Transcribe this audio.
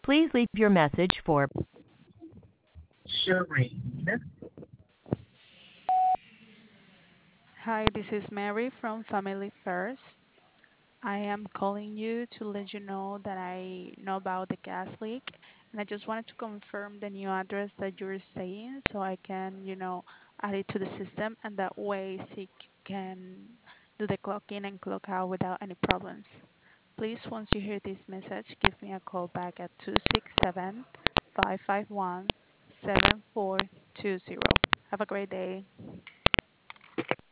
Please leave your message for Shireen. Hi, this is Mary from Family First. I am calling you to let you know that I know about the gas leak, and I just wanted to confirm the new address that you're saying so I can, add it to the system, and that way Seek can do the clock in and clock out without any problems. Please, once you hear this message, give me a call back at 267 551 7420. Have a great day.